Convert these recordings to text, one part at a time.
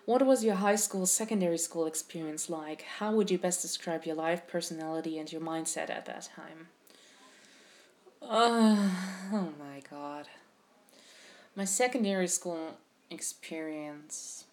What was your high school, secondary school experience like? How would you best describe your life, personality, and your mindset at that time? Oh my god. My secondary school experience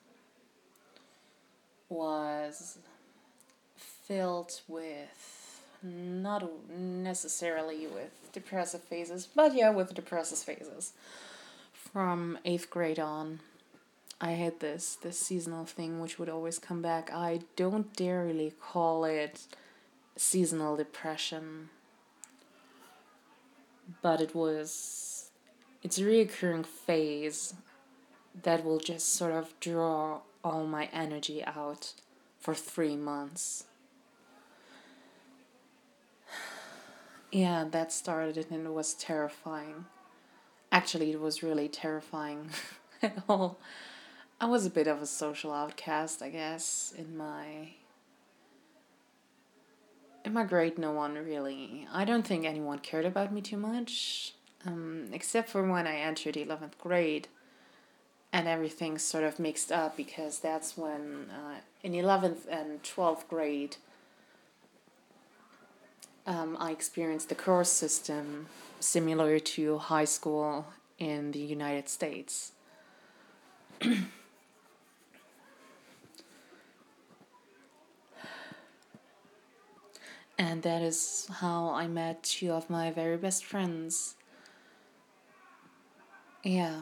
was filled with not necessarily with depressive phases, but yeah, with depressive phases. From 8th grade on, I had this seasonal thing which would always come back. I don't dare really call it seasonal depression, but it's a reoccurring phase that will just sort of draw all my energy out for 3 months. Yeah, that started and it was terrifying. Actually, it was really terrifying at all. I was a bit of a social outcast, I guess, in my grade. No one really. I don't think anyone cared about me too much, except for when I entered 11th grade, and everything sort of mixed up because that's when in 11th and 12th grade I experienced the course system similar to high school in the United States. And that is how I met two of my very best friends. Yeah.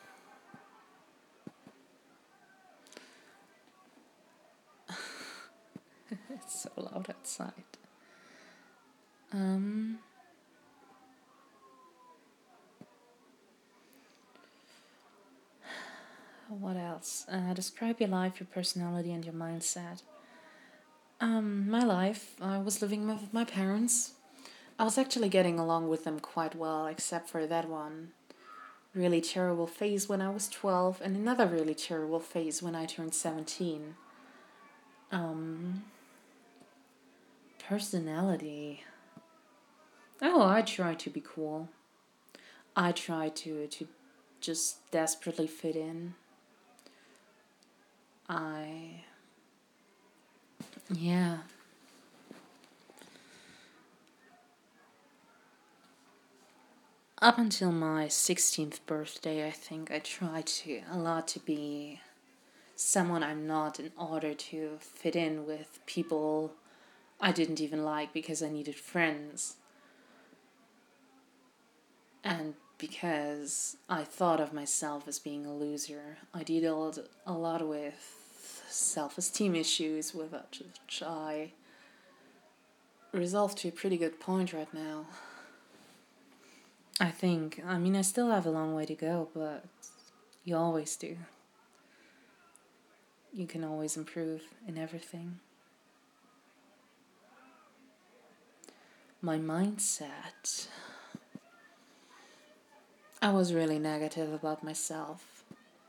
It's so loud outside. Um, what else? Describe your life, your personality, and your mindset. My life, I was living with my parents. I was actually getting along with them quite well, except for that one really terrible phase when I was 12, and another really terrible phase when I turned 17. Um, Personality. Oh, I try to be cool. I try to just desperately fit in. I yeah. Up until my 16th birthday, I think I tried to a lot to be someone I'm not in order to fit in with people I didn't even like because I needed friends. And because I thought of myself as being a loser, I dealt a lot with self esteem issues, with which I resolved to a pretty good point right now. I think. I mean, I still have a long way to go, but you always do. You can always improve in everything. My mindset. I was really negative about myself.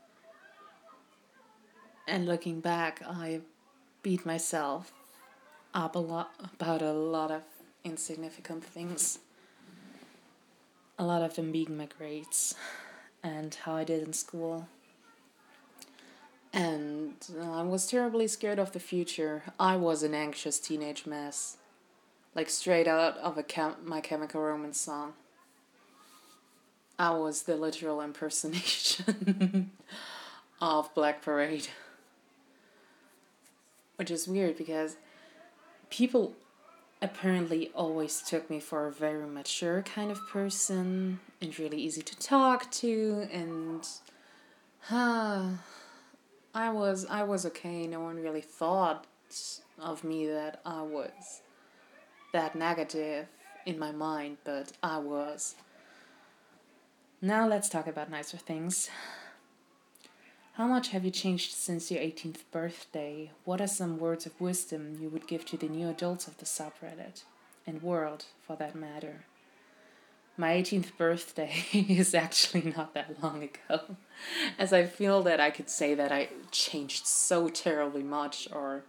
And looking back, I beat myself up a lot about a lot of insignificant things. A lot of them being my grades and how I did in school. And I was terribly scared of the future. I was an anxious teenage mess, like straight out of My Chemical Romance song. I was the literal impersonation of Black Parade, which is weird because people apparently always took me for a very mature kind of person and really easy to talk to, and I was okay. No one really thought of me that I was that negative in my mind, but I was. Now let's talk about nicer things. How much have you changed since your 18th birthday? What are some words of wisdom you would give to the new adults of the subreddit and world, for that matter? My 18th birthday is actually not that long ago, as I feel that I could say that I changed so terribly much, or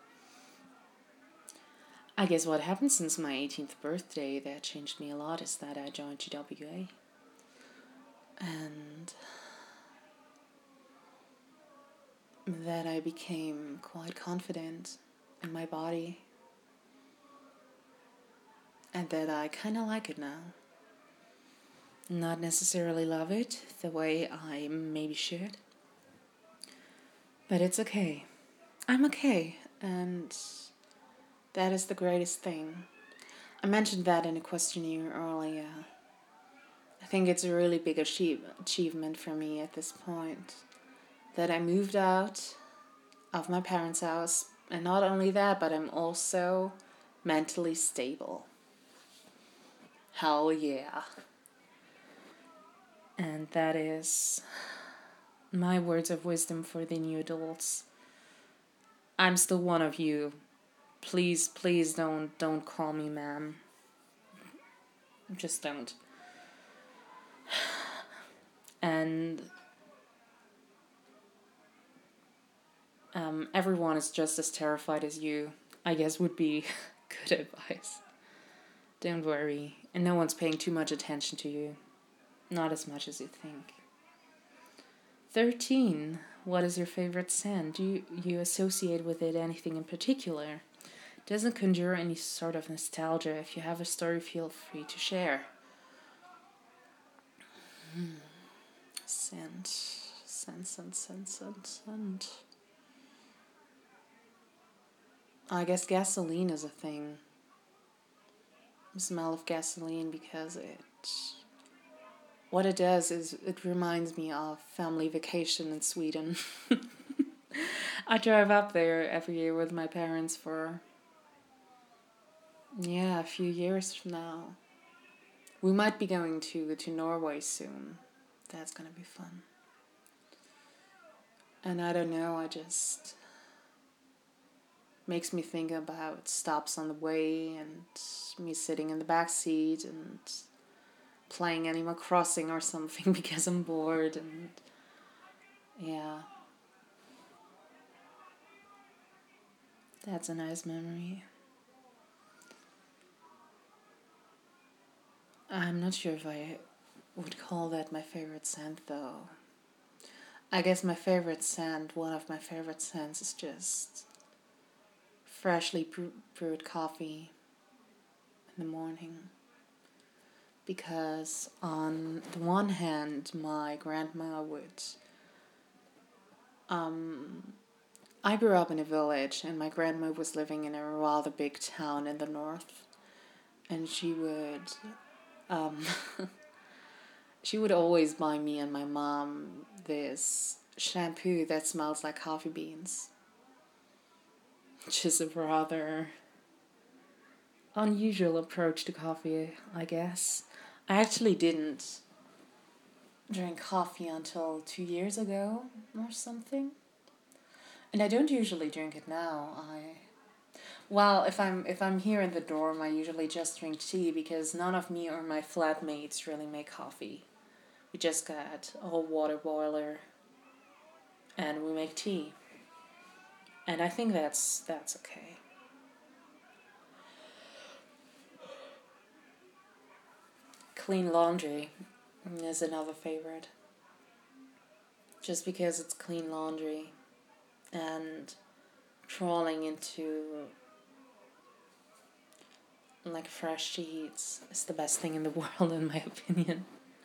I guess what happened since my 18th birthday that changed me a lot is that I joined GWA. And that I became quite confident in my body and that I kind of like it now. Not necessarily love it the way I maybe should, but it's okay. I'm okay, and that is the greatest thing. I mentioned that in a questionnaire earlier. I think it's a really big achievement for me at this point that I moved out of my parents' house, and not only that, but I'm also mentally stable. Hell yeah. And that is my words of wisdom for the new adults. I'm still one of you. Please don't call me ma'am. Just don't. And everyone is just as terrified as you, I guess would be good advice. Don't worry. And no one's paying too much attention to you. Not as much as you think. 13. What is your favorite scent? Do you associate with it anything in particular? Doesn't conjure any sort of nostalgia. If you have a story, feel free to share. Scent. I guess gasoline is a thing. The smell of gasoline, because what it does is it reminds me of family vacation in Sweden. I drive up there every year with my parents for a few years from now. We might be going to Norway soon. That's gonna be fun. And I don't know, I just makes me think about stops on the way and me sitting in the back seat and playing Animal Crossing or something because I'm bored, and yeah. That's a nice memory. I'm not sure if I would call that my favorite scent though. I guess my favorite scent, one of my favorite scents, is just freshly brewed coffee in the morning. Because on the one hand, my grandma would... I grew up in a village, and my grandma was living in a rather big town in the north. And she would... she would always buy me and my mom this shampoo that smells like coffee beans. Which is a rather unusual approach to coffee, I guess. I actually didn't drink coffee until 2 years ago or something. And I don't usually drink it now. If I'm here in the dorm, I usually just drink tea because none of me or my flatmates really make coffee. We just got a whole water boiler and we make tea. And I think that's okay. Clean laundry is another favorite. Just because it's clean laundry and crawling into like fresh sheets is the best thing in the world, in my opinion.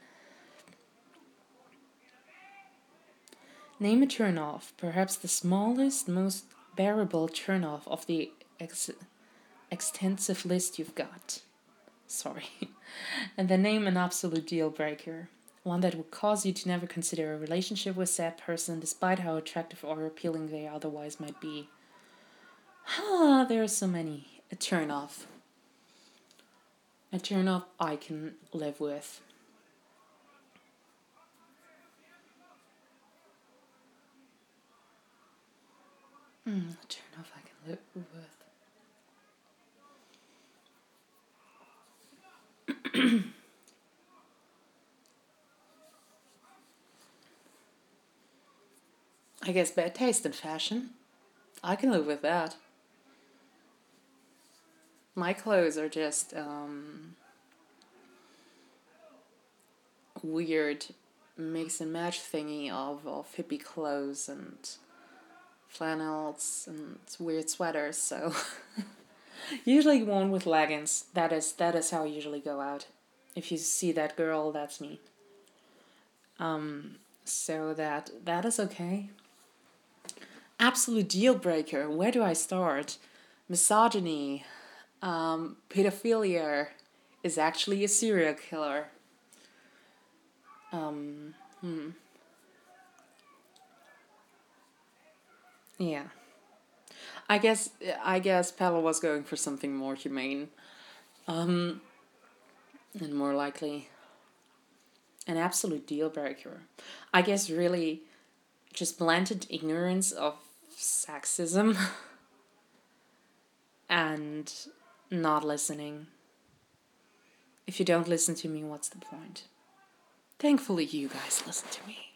Name a turn-off, perhaps the smallest, most bearable turn-off of the extensive list you've got. Sorry. And then name an absolute deal breaker. One that would cause you to never consider a relationship with that person, despite how attractive or appealing they otherwise might be. There are so many. A turn-off. A turn-off I can live with. A turn-off I can live with. I guess bad taste in fashion. I can live with that. My clothes are just weird mix and match thingy of hippie clothes and flannels and weird sweaters. So usually one with leggings. That is how I usually go out. If you see that girl, that's me. So that is okay. Absolute deal breaker. Where do I start? Misogyny, pedophilia, is actually a serial killer. Um, yeah. I guess Pella was going for something more humane. And more likely an absolute deal breaker. I guess really just blatant ignorance of sexism and not listening. If you don't listen to me, what's the point? Thankfully, you guys listen to me.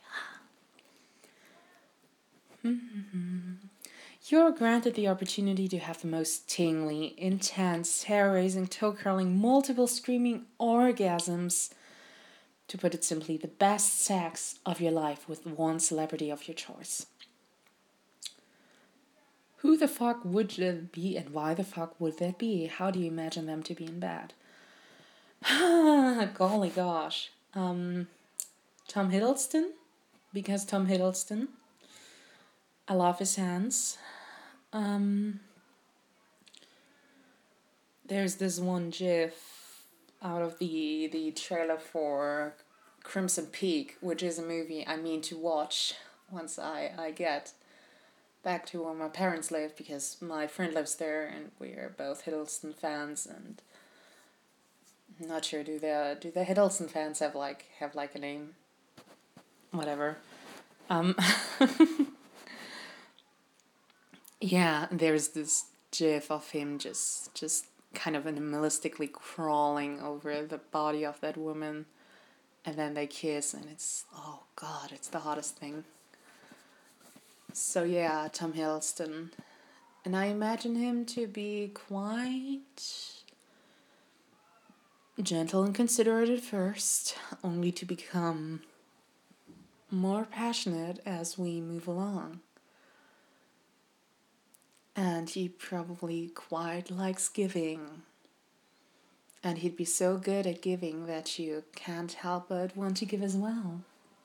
You're granted the opportunity to have the most tingly, intense, hair-raising, toe-curling, multiple screaming orgasms. To put it simply, the best sex of your life with one celebrity of your choice. Who the fuck would that be and why the fuck would that be? How do you imagine them to be in bed? Golly gosh. Tom Hiddleston? Because Tom Hiddleston. I love his hands. There's this one gif out of the trailer for Crimson Peak, which is a movie I mean to watch once I get back to where my parents live, because my friend lives there and we're both Hiddleston fans. And I'm not sure, do the Hiddleston fans have like a name? Whatever. Yeah, there's this gif of him just kind of animalistically crawling over the body of that woman, and then they kiss, and it's, oh god, it's the hottest thing. So yeah, Tom Hiddleston. And I imagine him to be quite gentle and considerate at first, only to become more passionate as we move along. And he probably quite likes giving. And he'd be so good at giving that you can't help but want to give as well.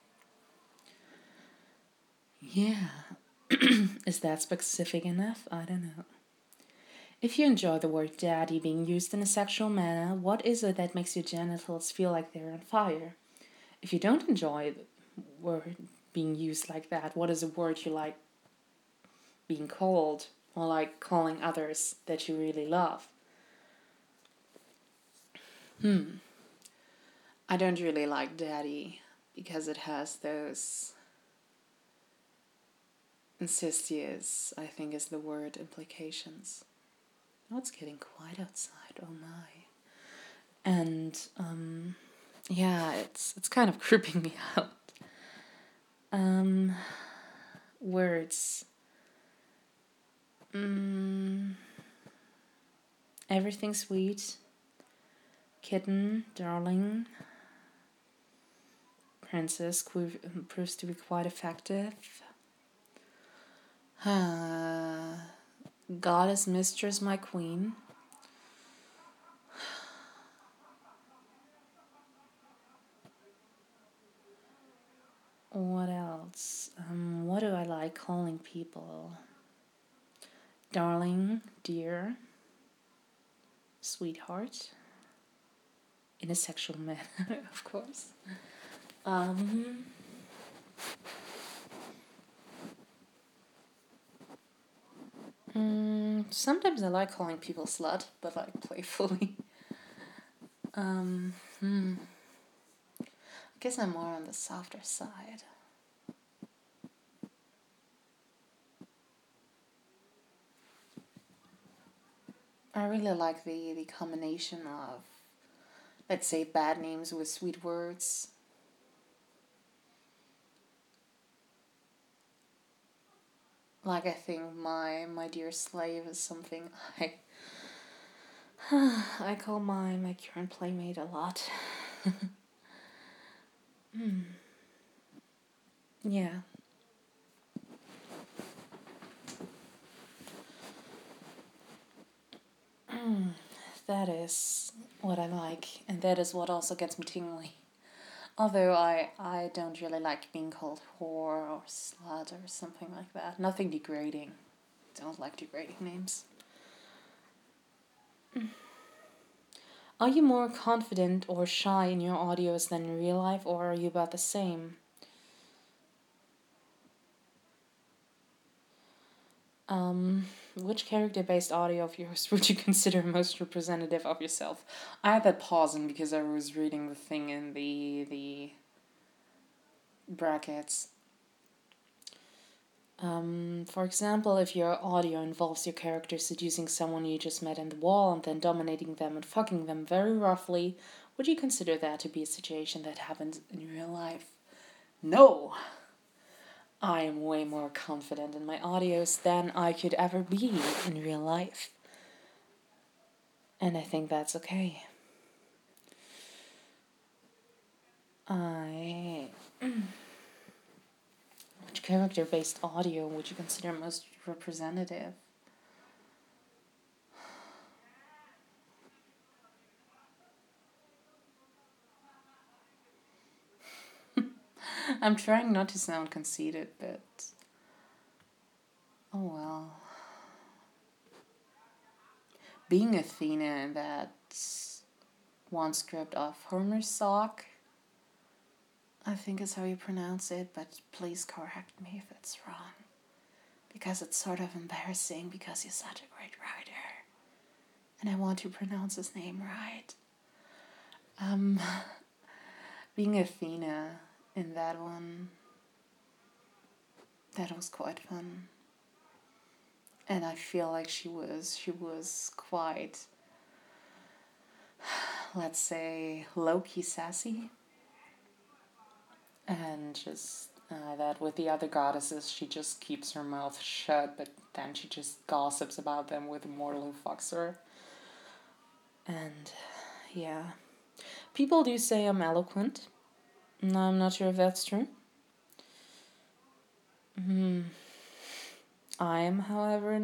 Yeah. Is that specific enough? I don't know. If you enjoy the word daddy being used in a sexual manner, what is it that makes your genitals feel like they're on fire? If you don't enjoy the word being used like that, what is a word you like being called, or like calling others that you really love? I don't really like daddy because it has those incestuous, I think is the word, implications. Oh, it's getting quiet outside, oh my. And yeah, it's kind of creeping me out. Words. Everything sweet. Kitten, darling. Princess proves to be quite effective. Goddess, mistress, my queen. What else? What do I like calling people? Darling, dear, sweetheart. In a sexual manner, of course. Sometimes I like calling people slut, but like playfully. I guess I'm more on the softer side. I really like the combination of, let's say, bad names with sweet words. Like, I think my dear slave is something I call my current playmate a lot. Yeah. that is what I like, and that is what also gets me tingly. Although I don't really like being called whore or slut or something like that. Nothing degrading. Don't like degrading names. Are you more confident or shy in your audios than in real life, or are you about the same? Which character-based audio of yours would you consider most representative of yourself? I had that pausing because I was reading the thing in the brackets. For example, if your audio involves your character seducing someone you just met in the wall and then dominating them and fucking them very roughly, would you consider that to be a situation that happens in real life? No! I am way more confident in my audios than I could ever be in real life. And I think that's okay. Which character-based audio would you consider most representative? I'm trying not to sound conceited, but oh well. Being Athena in that one script of Homer's Sock, I think is how you pronounce it, but please correct me if it's wrong. Because it's sort of embarrassing because he's such a great writer. And I want to pronounce his name right. Being Athena in that one, that was quite fun. And I feel like she was quite, let's say, low-key sassy. And just that with the other goddesses, she just keeps her mouth shut, but then she just gossips about them with the mortal who fucks her. And yeah. People do say I'm eloquent. I'm not sure if that's true. I am, however,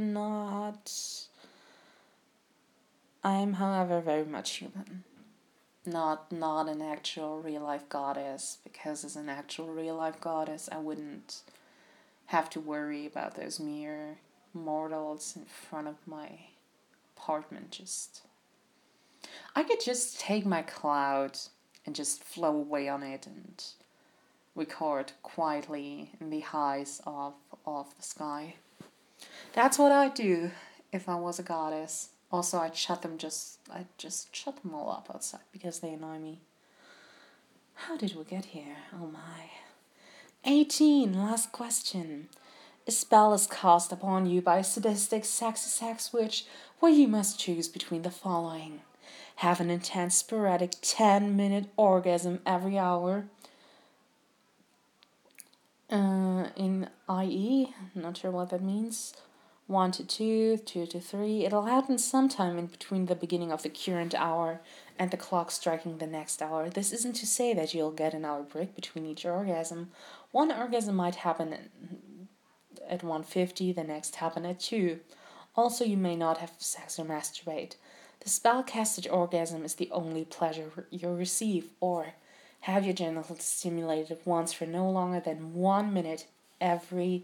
very much human. Not an actual real life goddess, because as an actual real life goddess, I wouldn't have to worry about those mere mortals in front of my apartment. I could just take my cloud and just flow away on it and record quietly in the highs of the sky. That's what I'd do if I was a goddess. Also, I'd shut them all up outside because they annoy me. How did we get here? Oh my. 18, last question. A spell is cast upon you by a sadistic sexy sex witch where you must choose between the following. Have an intense sporadic 10-minute orgasm every hour. In IE, not sure what that means. 1 to 2, 2 to 3. It'll happen sometime in between the beginning of the current hour and the clock striking the next hour. This isn't to say that you'll get an hour break between each orgasm. One orgasm might happen at 1:50, the next happen at 2. Also, you may not have sex or masturbate. The spell-casted orgasm is the only pleasure you'll receive, or have your genitals stimulated once for no longer than 1 minute every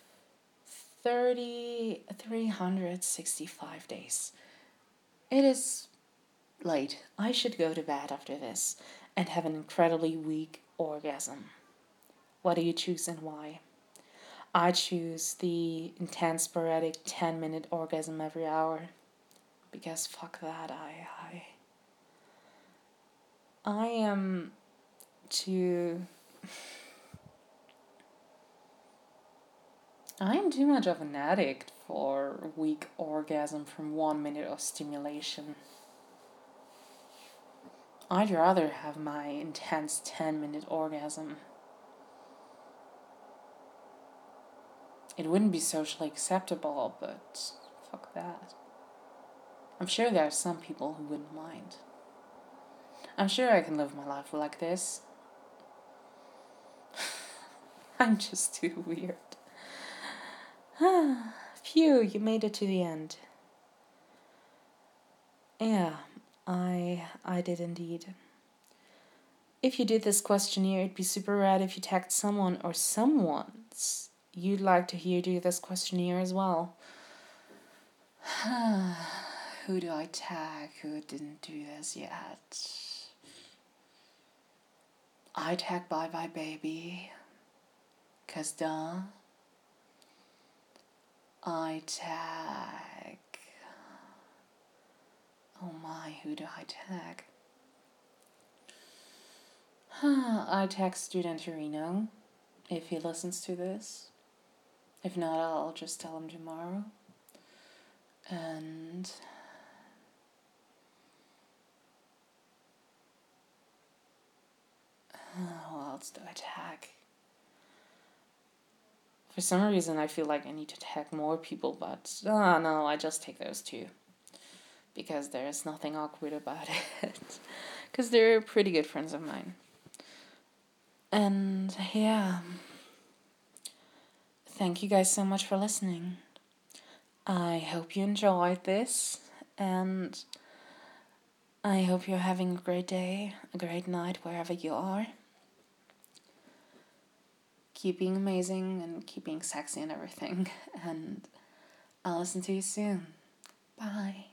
365 days. It is late. I should go to bed after this and have an incredibly weak orgasm. What do you choose and why? I choose the intense sporadic 10-minute orgasm every hour. Because fuck that, I am too much of an addict for weak orgasm from 1 minute of stimulation. I'd rather have my intense 10-minute orgasm. It wouldn't be socially acceptable, but fuck that. I'm sure there are some people who wouldn't mind. I'm sure I can live my life like this. I'm just too weird. Phew, you made it to the end. Yeah, I did indeed. If you did this questionnaire, it'd be super rad if you tagged someone or someone's you'd like to hear do this questionnaire as well. Who do I tag who didn't do this yet? I tag Bye Bye Baby, 'cause duh. I tag... Oh my, who do I tag? I tag Student Reno, if he listens to this. If not, I'll just tell him tomorrow. And... who else do I tag? For some reason, I feel like I need to tag more people, but no, I just take those two. Because there's nothing awkward about it. Because they're pretty good friends of mine. And yeah, thank you guys so much for listening. I hope you enjoyed this, and I hope you're having a great day, a great night, wherever you are. Keep being amazing and keep being sexy and everything. And I'll listen to you soon. Bye.